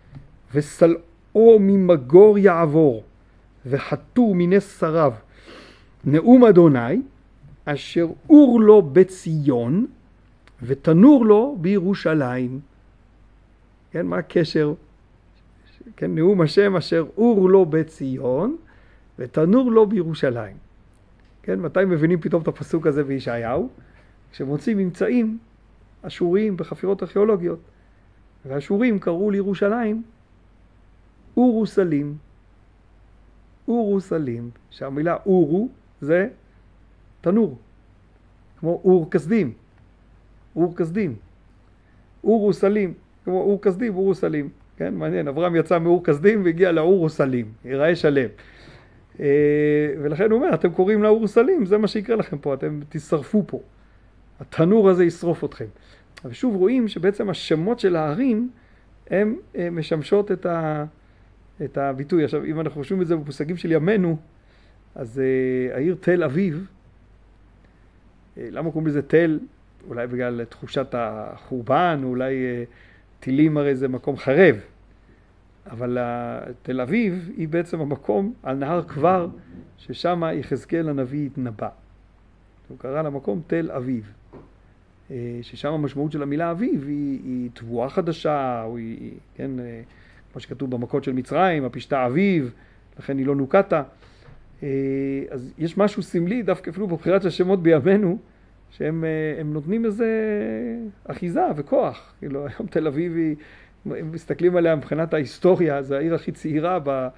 וסלעו ממגור יעבור, וחתו מנס שריו, נאום אדוני, אשר אור לו בציון, ותנור לו בירושלים. כן, מה הקשר? כן, נאום השם אשר אור לו בציון, ותנור לו בירושלים. כן, מתי מבינים פתאום את הפסוק הזה בישעיהו? כשמוצאים ממצאים אשוריים בחפירות ארכיאולוגיות. והאשורים קראו לירושלים אורוסלים. אורוסלים, שהמילה אורו זה תנור, כמו אור כסדים, אור כסדים, אורוסלים, כמו אור כסדים, אורוסלים, כן, מעניין, אברהם יצא מאור כסדים והגיע לאורוסלים, ייראה שלם. ולכן הוא אומר, אתם קוראים לאורוסלים, זה מה שיקרה לכם פה, אתם תשרפו פה, התנור הזה ישרוף אתכם. ושוב רואים שבעצם השמות של הערים הם משמשות את ה... את הביטוי. עכשיו, אם אנחנו חושבים את זה בפוסקים של ימינו, אז uh, העיר תל אביב, uh, למה קוראים לזה תל? אולי בגלל תחושת החורבן, אולי uh, טילים הרי זה מקום חרב. אבל uh, תל אביב היא בעצם המקום על נהר כבר, ששם יחזקאל הנביא התנבא. הוא קרא למקום תל אביב. Uh, ששם המשמעות של המילה אביב היא, היא תבואה חדשה, או היא, כן... Uh, כמו שכתוב במכות של מצרים, הפשתה אביב, לכן היא לא נוקטה. אז יש משהו סמלי, דווקא אפילו בבחירת השמות בימינו, שהם הם נותנים איזה אחיזה וכוח. כאילו, היום תל אביב, הם מסתכלים עליה מבחינת ההיסטוריה, זה העיר הכי צעירה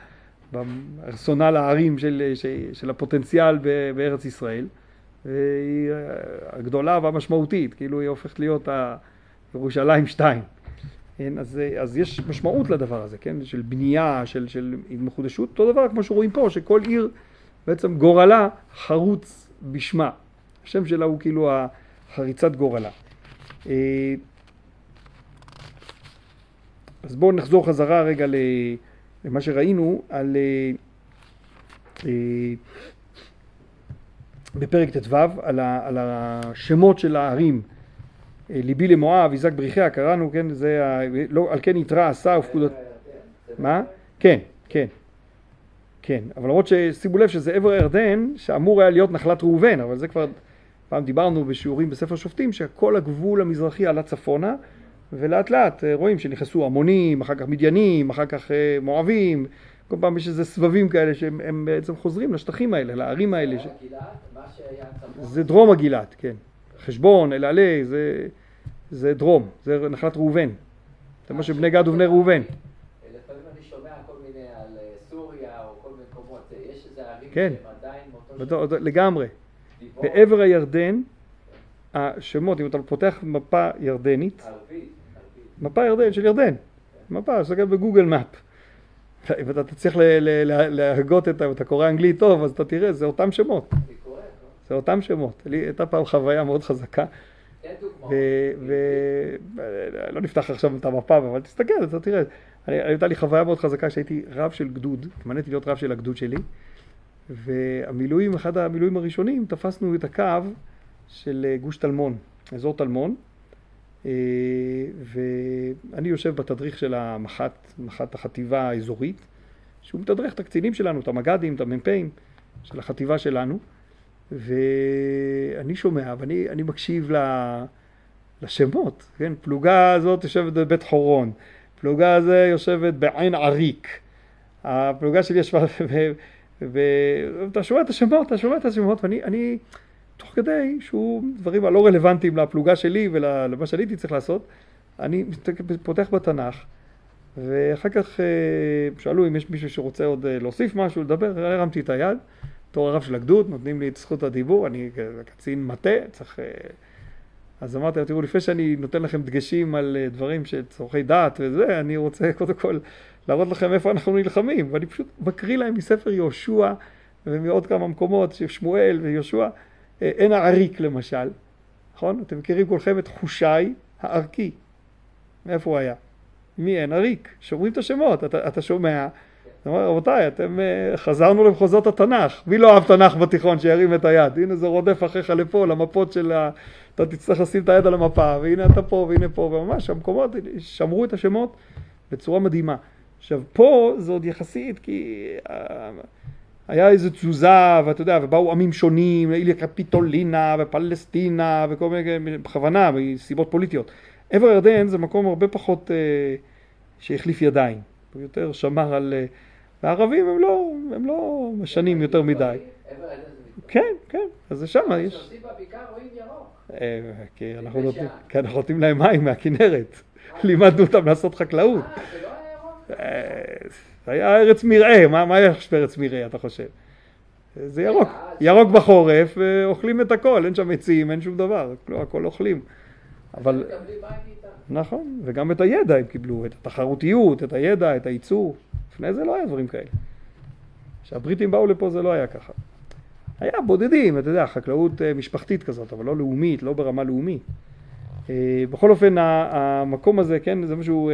בארסונל הערים של, של הפוטנציאל בארץ ישראל. והיא הגדולה והמשמעותית, כאילו היא הופכת להיות ירושלים שתיים. כן, אז, אז יש משמעות לדבר הזה, כן? של בנייה, של, של מחודשות, אותו דבר כמו שרואים פה, שכל עיר בעצם גורלה חרוץ בשמה. השם שלה הוא כאילו החריצת גורלה. אז בואו נחזור חזרה רגע למה שראינו על, בפרק ט"ו, על, על השמות של הערים. ליבי למואב, יזק בריחיה, קראנו, כן, זה, לא, על כן יתרע עשה ופקודות. מה? כן, כן, כן, אבל למרות ששימו לב שזה עבר הירדן, שאמור היה להיות נחלת ראובן, אבל זה כבר, פעם דיברנו בשיעורים בספר שופטים, שכל הגבול המזרחי עלה צפונה, ולאט לאט רואים שנכנסו המונים, אחר כך מדיינים, אחר כך מואבים, כל פעם יש איזה סבבים כאלה שהם בעצם חוזרים לשטחים האלה, לערים האלה. ש... זה דרום הגילת, כן. חשבון, אל עלי, זה, זה דרום, זה נחלת ראובן. זה מה שבני גד ובני ראובן. לפעמים אני שומע כל מיני על סוריה או כל מיני מקומות, יש איזה ערים כן. שהם עדיין מאותו שם. לגמרי. בעבר הירדן, השמות, אם אתה פותח מפה ירדנית, ערבית, מפה ירדן של ירדן, מפה, תסתכל בגוגל מאפ. אם אתה תצליח להגות את, אתה קורא אנגלית טוב, אז אתה תראה, זה אותם שמות. זה אותם שמות. לי הייתה פעם חוויה מאוד חזקה. ולא נפתח עכשיו את המפה, אבל תסתכל, אתה תראה. הייתה לי חוויה מאוד חזקה שהייתי רב של גדוד, התמניתי להיות רב של הגדוד שלי, והמילואים, אחד המילואים הראשונים, תפסנו את הקו של גוש תלמון, אזור תלמון, ואני יושב בתדריך של המח"ט, מח"ט החטיבה האזורית, שהוא מתדרך את הקצינים שלנו, את המג"דים, את המ"פים של החטיבה שלנו, ואני שומע, ואני אני מקשיב לשמות, כן? פלוגה הזאת יושבת בבית חורון, פלוגה הזו יושבת בעין עריק, הפלוגה שלי ישבה, ואתה שומע את השמות, אתה שומע את השמות, ואני, אני, תוך כדי שהוא דברים הלא רלוונטיים לפלוגה שלי ולמה שאני הייתי צריך לעשות, אני פותח בתנ"ך, ואחר כך שאלו אם יש מישהו שרוצה עוד להוסיף משהו, לדבר, הרמתי את היד, תור הרב של הגדוד, נותנים לי את זכות הדיבור, אני קצין מטה, צריך... אז אמרתי, תראו, לפני שאני נותן לכם דגשים על דברים של צורכי דעת וזה, אני רוצה קודם כל להראות לכם איפה אנחנו נלחמים, ואני פשוט מקריא להם מספר יהושע, ומעוד כמה מקומות, שמואל ויהושע, אין העריק למשל, נכון? אתם מכירים כולכם את חושי הערכי, מאיפה הוא היה? מי אין עריק? שומרים את השמות, אתה, אתה שומע, אתה אומר, רבותיי, אתם חזרנו למחוזות התנ"ך, מי לא אוהב תנ"ך בתיכון שירים את היד? הנה זה רודף אחריך לפה, למפות של ה... אתה תצטרך לשים את היד על המפה, והנה אתה פה, והנה פה, וממש המקומות שמרו את השמות בצורה מדהימה. עכשיו, פה זה עוד יחסית, כי היה איזו תזוזה, ואתה יודע, ובאו עמים שונים, איליה קפיטולינה ופלסטינה, וכל מיני, בכוונה, מסיבות פוליטיות. עבר הירדן זה מקום הרבה פחות אה, שהחליף ידיים, הוא יותר שמר על... אה, והערבים הם לא, הם לא משנים יותר מדי. עבר הירדן זה כן, כן, אז זה שם יש. כשעושים בבקעה רואים ירוק. כי אנחנו נותנים, כי אנחנו נותנים להם מים מהכנרת. לימדנו אותם לעשות חקלאות. אה, זה לא היה ירוק? זה היה ארץ מרעה, מה, מה יש בארץ מרעה, אתה חושב? זה ירוק, ירוק בחורף, ואוכלים את הכל, אין שם עצים, אין שום דבר, הכל אוכלים. אבל... נכון, וגם את הידע הם קיבלו, את התחרותיות, את הידע, את הייצור. לפני זה לא היה דברים כאלה. כשהבריטים באו לפה זה לא היה ככה. היה בודדים, אתה יודע, חקלאות משפחתית כזאת, אבל לא לאומית, לא ברמה לאומית. בכל אופן, המקום הזה, כן, זה משהו,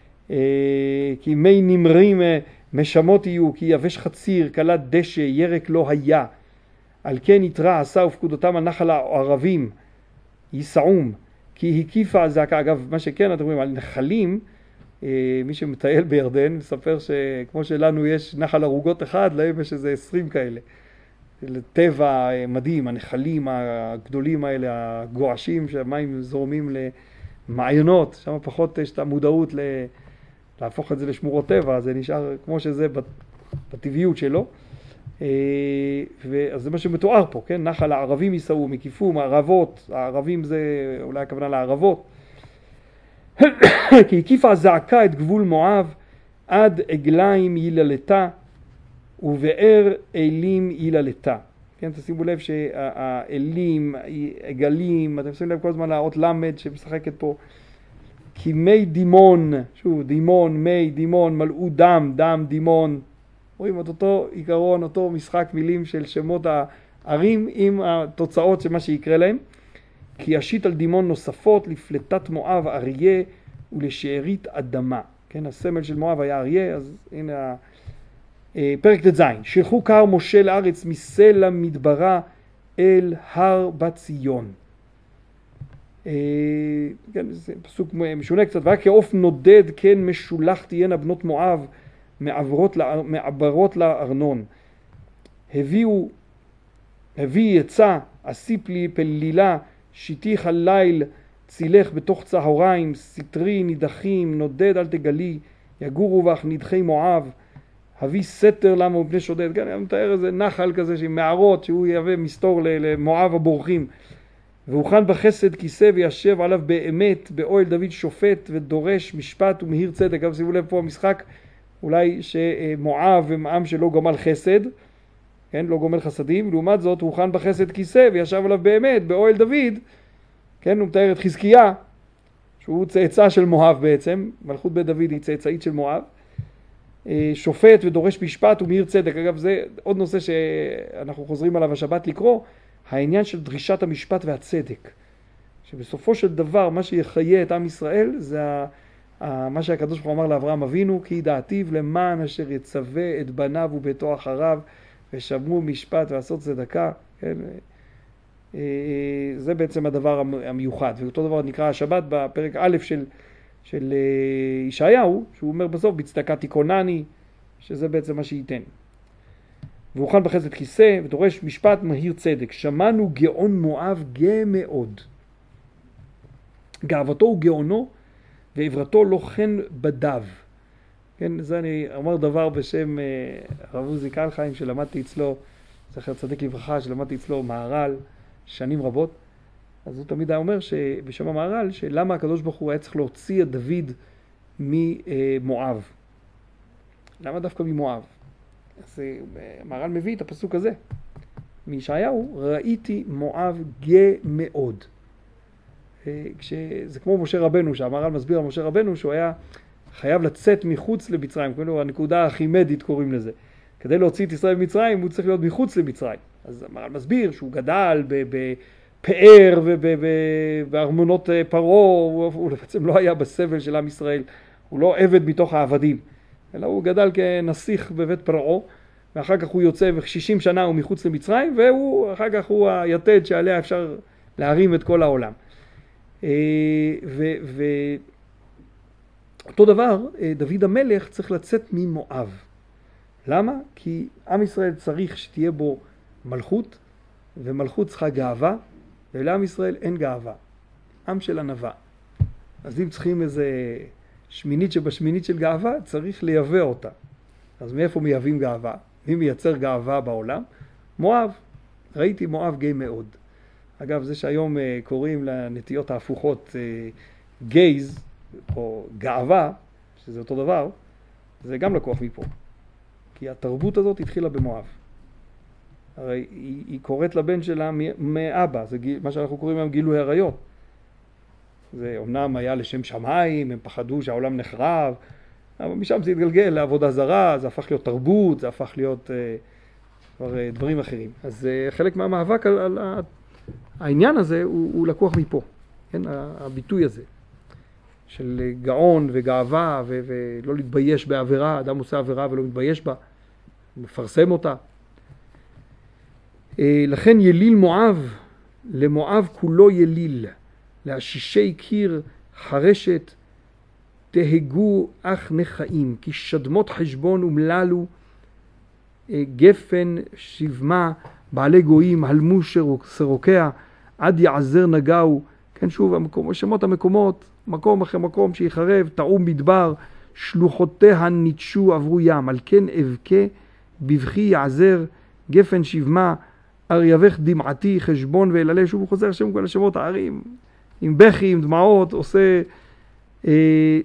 כי מי נמרים משמות יהיו, כי יבש חציר, קלת דשא, ירק לא היה. על כן יתרע עשה ופקודותם על נחל הערבים, יסעום, כי הקיפה הזעקה. אגב, מה שכן, אתם רואים, על נחלים, מי שמטייל בירדן, מספר שכמו שלנו יש נחל ערוגות אחד, להם יש איזה עשרים כאלה. לטבע מדהים, הנחלים הגדולים האלה, הגועשים, שהמים זורמים למעיינות, שם פחות יש את המודעות להפוך את זה לשמורות טבע, זה נשאר כמו שזה בטבעיות שלו. אז זה מה שמתואר פה, כן? נחל הערבים ייסעו, מקיפו, מערבות, הערבים זה אולי הכוונה לערבות. כי הקיפה הזעקה את גבול מואב עד עגליים יללתה ובאר אלים יללתה. כן, תשימו לב שהאלים, עגלים, אתם שמים לב כל הזמן להראות למד שמשחקת פה. כי מי דימון, שוב, דימון, מי, דימון, מלאו דם, דם, דימון. רואים את אותו עיקרון, אותו משחק מילים של שמות הערים עם התוצאות של מה שיקרה להם. כי ישית על דימון נוספות לפלטת מואב אריה ולשארית אדמה. כן, הסמל של מואב היה אריה, אז הנה פרק ט"ז. שלחו קר משה לארץ מסלע מדברה אל הר בת ציון. כן, זה פסוק משונה קצת. והיה כעוף נודד כן משולח תהיינה בנות מואב מעברות, לה, מעברות לארנון. הביאו, הביא יצא, אסיפ לי פלילה, שיתיך הליל, צילך בתוך צהריים, סטרי נידחים, נודד אל תגלי, יגורו בך נדחי מואב, הביא סתר למה הוא בני שודד. כן, אני מתאר איזה נחל כזה של מערות, שהוא יהווה מסתור למואב הבורחים. והוכן בחסד כיסא וישב עליו באמת, באוהל דוד שופט ודורש משפט ומהיר צדק. אגב, שימו לב פה המשחק, אולי שמואב הם עם שלא גומל חסד, כן, לא גומל חסדים, לעומת זאת הוכן בחסד כיסא וישב עליו באמת, באוהל דוד, כן, הוא מתאר את חזקיה, שהוא צאצא של מואב בעצם, מלכות בית דוד היא צאצאית של מואב, שופט ודורש משפט ומהיר צדק. אגב, זה עוד נושא שאנחנו חוזרים עליו השבת לקרוא, העניין של דרישת המשפט והצדק, שבסופו של דבר מה שיחיה את עם ישראל זה מה שהקדוש ברוך הוא אמר לאברהם אבינו, כי דעתיו למען אשר יצווה את בניו וביתו אחריו ושמרו משפט ועשות צדקה. כן? זה בעצם הדבר המיוחד, ואותו דבר נקרא השבת בפרק א' של, של ישעיהו, שהוא אומר בסוף, בצדקה תיכונני, שזה בעצם מה שייתן. והוכן בחסד כיסא, ודורש משפט מהיר צדק. שמענו גאון מואב גאה מאוד. גאוותו הוא גאונו, ועברתו לא כן בדב. כן, זה אני אומר דבר בשם הרב עוזי קלחיים, שלמדתי אצלו, זכר צדיק לברכה, שלמדתי אצלו מהר"ל שנים רבות. אז הוא תמיד היה אומר בשם המהר"ל, שלמה הקדוש ברוך הוא היה צריך להוציא את דוד ממואב. למה דווקא ממואב? אז המהר"ל מביא את הפסוק הזה. מישעיהו, ראיתי מואב גאה מאוד. כשזה כמו משה רבנו, שהמהר"ל מסביר על משה רבנו, שהוא היה חייב לצאת מחוץ למצרים, כאילו הנקודה הארכימדית קוראים לזה. כדי להוציא את ישראל ממצרים, הוא צריך להיות מחוץ למצרים. אז המהר"ל מסביר שהוא גדל בפאר ובארמונות פרעה, הוא בעצם לא היה בסבל של עם ישראל, הוא לא עבד מתוך העבדים, אלא הוא גדל כנסיך בבית פרעה, ואחר כך הוא יוצא ו-שישים שנה הוא מחוץ למצרים, והוא אחר כך הוא היתד שעליה אפשר להרים את כל העולם. ואותו דבר, דוד המלך צריך לצאת ממואב. למה? כי עם ישראל צריך שתהיה בו מלכות, ומלכות צריכה גאווה, ולעם ישראל אין גאווה. עם של ענווה. אז אם צריכים איזה שמינית שבשמינית של גאווה, צריך לייבא אותה. אז מאיפה מייבאים גאווה? מי מייצר גאווה בעולם? מואב. ראיתי מואב גאה מאוד. אגב, זה שהיום קוראים לנטיות ההפוכות גייז, או גאווה, שזה אותו דבר, זה גם לקוח מפה. כי התרבות הזאת התחילה במואב. הרי היא, היא קוראת לבן שלה מאבא, זה גיל, מה שאנחנו קוראים היום גילוי עריות. זה אומנם היה לשם שמיים, הם פחדו שהעולם נחרב, אבל משם זה התגלגל לעבודה זרה, זה הפך להיות תרבות, זה הפך להיות אה, כבר אה, דברים אחרים. אז אה, חלק מהמאבק על, על העניין הזה הוא, הוא לקוח מפה, כן? הביטוי הזה של גאון וגאווה ו- ולא להתבייש בעבירה, אדם עושה עבירה ולא מתבייש בה, מפרסם אותה. לכן יליל מואב, למואב כולו יליל, להשישי קיר חרשת תהגו אך נחיים, כי שדמות חשבון ומללו גפן שבמה, בעלי גויים הלמו שרוקיה, עד יעזר נגעו. כן, שוב, המקום, שמות המקומות, מקום אחרי מקום שיחרב, תאום מדבר, שלוחותיה ניטשו עברו ים, על כן אבכה בבכי יעזר גפן שבמה, אריבך דמעתי חשבון ואללה. שוב הוא חוזר שם כל השמות הערים, עם בכי, עם דמעות, עושה, אה,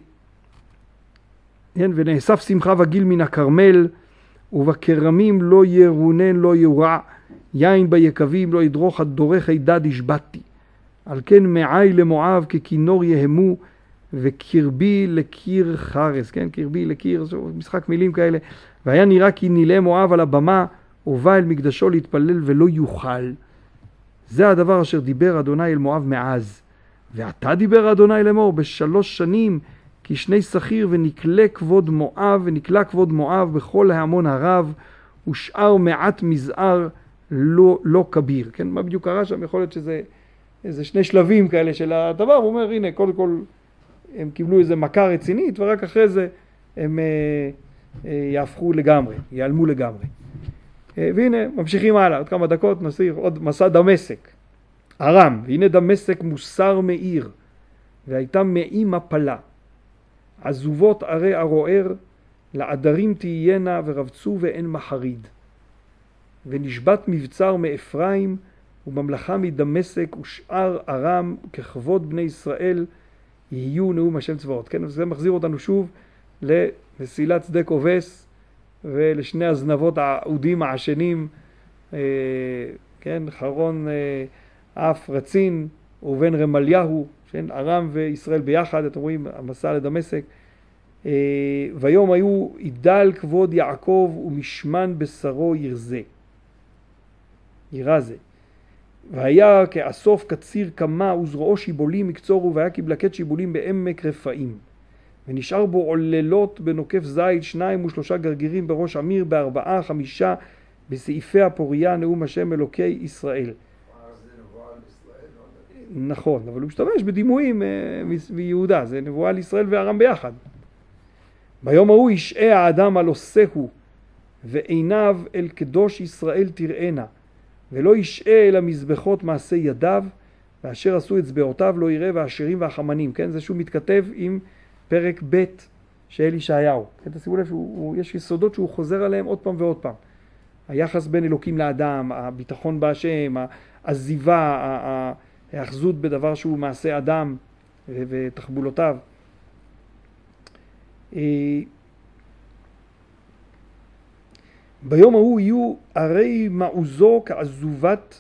כן, ונאסף שמחה וגיל מן הכרמל, ובכרמים לא ירונן לא יורע, יין ביקבים לא ידרוך עד דורך הידד השבתי. על כן מעי למואב ככינור יהמו, וקרבי לקיר חרס, כן, קרבי לקיר, משחק מילים כאלה. והיה נראה כי נילה מואב על הבמה, ובא אל מקדשו להתפלל ולא יוכל. זה הדבר אשר דיבר אדוני אל מואב מאז. ועתה דיבר אדוני לאמור, בשלוש שנים כי שני שכיר ונקלה כבוד מואב, ונקלה כבוד מואב בכל ההמון הרב, ושאר מעט מזער לא, לא כביר. כן, מה בדיוק קרה שם? יכול להיות שזה איזה שני שלבים כאלה של הדבר. הוא אומר, הנה, קודם כל הם קיבלו איזה מכה רצינית, ורק אחרי זה הם אה, אה, יהפכו לגמרי, ייעלמו לגמרי. אה, והנה, ממשיכים הלאה, עוד כמה דקות נסיר עוד מסע דמשק. ארם, והנה דמשק מוסר מאיר, והייתה מאי מפלה. עזובות ערי הרוער, לעדרים תהיינה ורבצו ואין מחריד. ונשבת מבצר מאפרים, וממלכה מדמשק ושאר ארם ככבוד בני ישראל יהיו נאום השם צבאות. כן, זה מחזיר אותנו שוב למסילת שדה כובס ולשני הזנבות העודים העשנים, כן, חרון אף רצין ובן רמליהו, כן, ארם וישראל ביחד, אתם רואים המסע לדמשק. ויום היו ידל כבוד יעקב ומשמן בשרו ירזה, ירזה. והיה כאסוף קציר כמה וזרועו שיבולים מקצורו, והיה כבלקט שיבולים בעמק רפאים. ונשאר בו עוללות בנוקף זית, שניים ושלושה גרגירים בראש אמיר, בארבעה חמישה בסעיפי הפוריה נאום השם אלוקי ישראל. זה נבואה נכון, אבל הוא משתמש בדימויים מיהודה, זה נבואה על ישראל וארם ביחד. ביום ההוא ישעה האדם על עושהו, ועיניו אל קדוש ישראל תראינה, ולא ישעה אל המזבחות מעשה ידיו, ואשר עשו אצבעותיו לא יראה, והעשירים והחמנים. כן, זה שהוא מתכתב עם פרק ב' של ישעיהו. כן, תשימו לב שיש יסודות שהוא חוזר עליהם עוד פעם ועוד פעם. היחס בין אלוקים לאדם, הביטחון בהשם, העזיבה, ההאחזות בדבר שהוא מעשה אדם ותחבולותיו. ביום ההוא יהיו ערי מעוזו כעזובת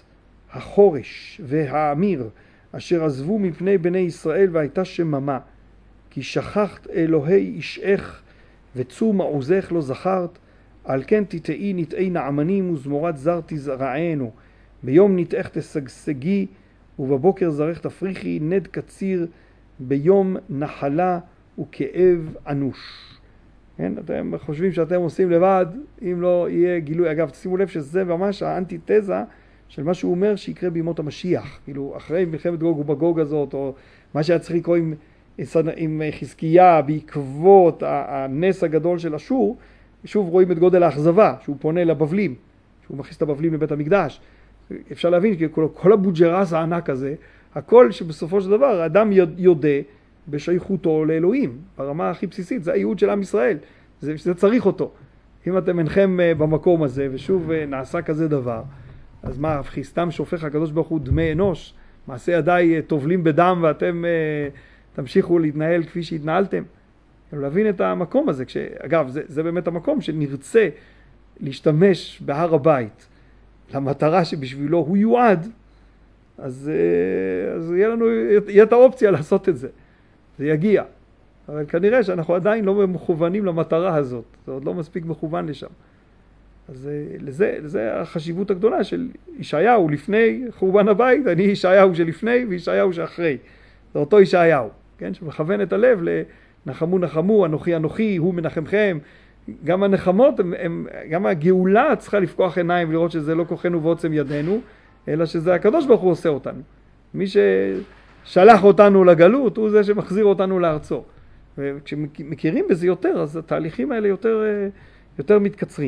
החורש והאמיר, אשר עזבו מפני בני ישראל והייתה שממה. כי שכחת אלוהי אישך וצור מעוזך לא זכרת, על כן תטעי נטעי נעמנים וזמורת זר תזרענו. ביום נטעך תשגשגי ובבוקר זרך תפריחי, נד קציר ביום נחלה וכאב אנוש. כן? אתם חושבים שאתם עושים לבד, אם לא יהיה גילוי. אגב, תשימו לב שזה ממש האנטיתזה של מה שהוא אומר שיקרה בימות המשיח. כאילו, אחרי מלחמת גוג ובגוג הזאת, או מה שהיה צריך לקרוא עם, עם חזקיה בעקבות הנס הגדול של אשור, שוב רואים את גודל האכזבה, שהוא פונה לבבלים, שהוא מכניס את הבבלים לבית המקדש. אפשר להבין, כי כל, כל הבוג'רס הענק הזה, הכל שבסופו של דבר, האדם יודע בשייכותו לאלוהים, ברמה הכי בסיסית, זה הייעוד של עם ישראל, זה, זה צריך אותו. אם אתם אינכם במקום הזה, ושוב נעשה כזה דבר, אז מה, סתם שופך הקדוש ברוך הוא דמי אנוש, מעשה ידיי טובלים בדם, ואתם תמשיכו להתנהל כפי שהתנהלתם. להבין את המקום הזה, כש, אגב, זה, זה באמת המקום שנרצה להשתמש בהר הבית, למטרה שבשבילו הוא יועד, אז, אז יהיה לנו, יהיה את האופציה לעשות את זה. זה יגיע. אבל כנראה שאנחנו עדיין לא מכוונים למטרה הזאת. זה עוד לא מספיק מכוון לשם. אז לזה, לזה החשיבות הגדולה של ישעיהו לפני חורבן הבית, אני ישעיהו שלפני וישעיהו שאחרי. זה אותו ישעיהו, כן? שמכוון את הלב לנחמו נחמו, אנוכי אנוכי, הוא מנחמכם. גם הנחמות, הם, הם, גם הגאולה צריכה לפקוח עיניים ולראות שזה לא כוחנו ועוצם ידינו, אלא שזה הקדוש ברוך הוא עושה אותנו. מי ששלח אותנו לגלות הוא זה שמחזיר אותנו לארצו. וכשמכירים בזה יותר, אז התהליכים האלה יותר, יותר מתקצרים.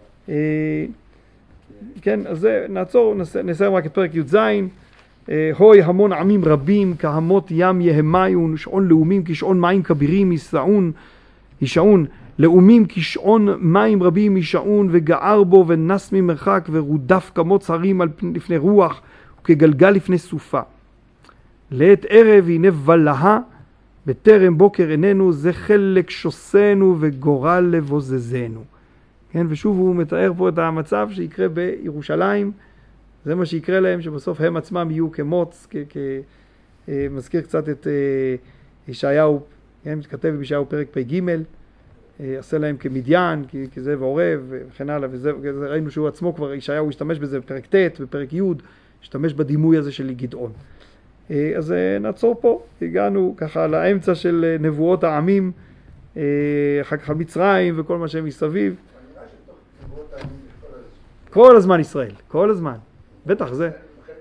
כן, אז זה, נעצור, נסיים רק את פרק י"ז. הוי המון עמים רבים, כהמות ים יהמיון, שעון לאומים כשעון מים כבירים, ישעון, ישעון, לאומים כשעון מים רבים ישעון, וגער בו ונס ממרחק, ורודף כמוץ הרים לפני רוח, וכגלגל לפני סופה. לעת ערב הנה ולהה, בטרם בוקר איננו, זה חלק שוסנו וגורל לבוזזנו. כן, ושוב הוא מתאר פה את המצב שיקרה בירושלים, זה מה שיקרה להם, שבסוף הם עצמם יהיו כמוץ, מזכיר קצת את ישעיהו, כן, מתכתב בישעיהו פרק פ"ג, עשה להם כמדיין, כי זה ועורב וכן הלאה, וזה, ראינו שהוא עצמו כבר, ישעיהו השתמש בזה בפרק ט' בפרק י', השתמש בדימוי הזה של גדעון. אז נעצור פה, הגענו ככה לאמצע של נבואות העמים, אחר כך מצרים וכל מה שהם מסביב. כל הזמן ישראל, כל הזמן. בטח זה.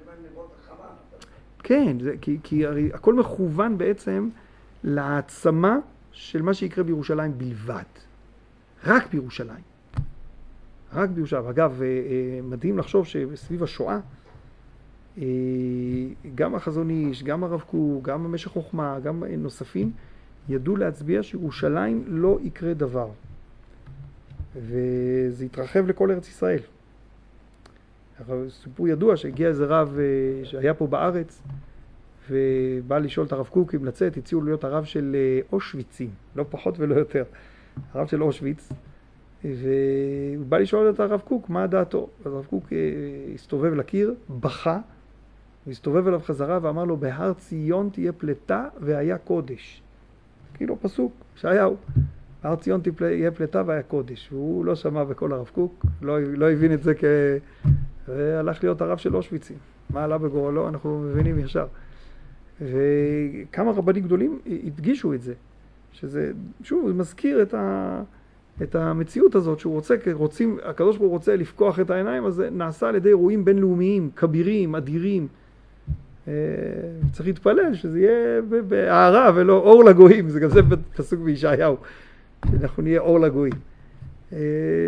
כן, זה, כי, כי הרי הכל מכוון בעצם להעצמה של מה שיקרה בירושלים בלבד. רק בירושלים. רק בירושלים. אגב, מדהים לחשוב שסביב השואה, גם החזון איש, גם הרב קוק, גם המשך חוכמה, גם נוספים, ידעו להצביע שירושלים לא יקרה דבר. וזה התרחב לכל ארץ ישראל. סיפור ידוע שהגיע איזה רב שהיה פה בארץ, ובא לשאול את הרב קוק אם לצאת, הציעו להיות הרב של אושוויצים, לא פחות ולא יותר. הרב של אושוויץ, והוא בא לשאול את הרב קוק מה דעתו. אז הרב קוק הסתובב לקיר, בכה, והסתובב אליו חזרה ואמר לו, בהר ציון תהיה פלטה והיה קודש. כאילו פסוק, ישעיהו. בהר ציון תהיה פלטה והיה קודש. והוא לא שמע בכל הרב קוק, לא, לא הבין את זה כ... והלך להיות הרב של אושוויצים. מה עלה בגורלו? אנחנו מבינים ישר. וכמה רבנים גדולים הדגישו את זה. שזה, שוב, זה מזכיר את, ה, את המציאות הזאת שהוא רוצה, רוצים, הקדוש ברוך הוא רוצה לפקוח את העיניים, אז זה נעשה על ידי אירועים בינלאומיים, כבירים, אדירים. צריך להתפלל שזה יהיה בהערה ולא אור לגויים, זה גם זה פסוק בישעיהו, שאנחנו נהיה אור לגויים.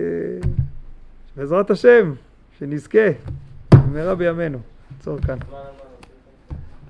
בעזרת השם, שנזכה, במהרה בימינו. נעצור כאן.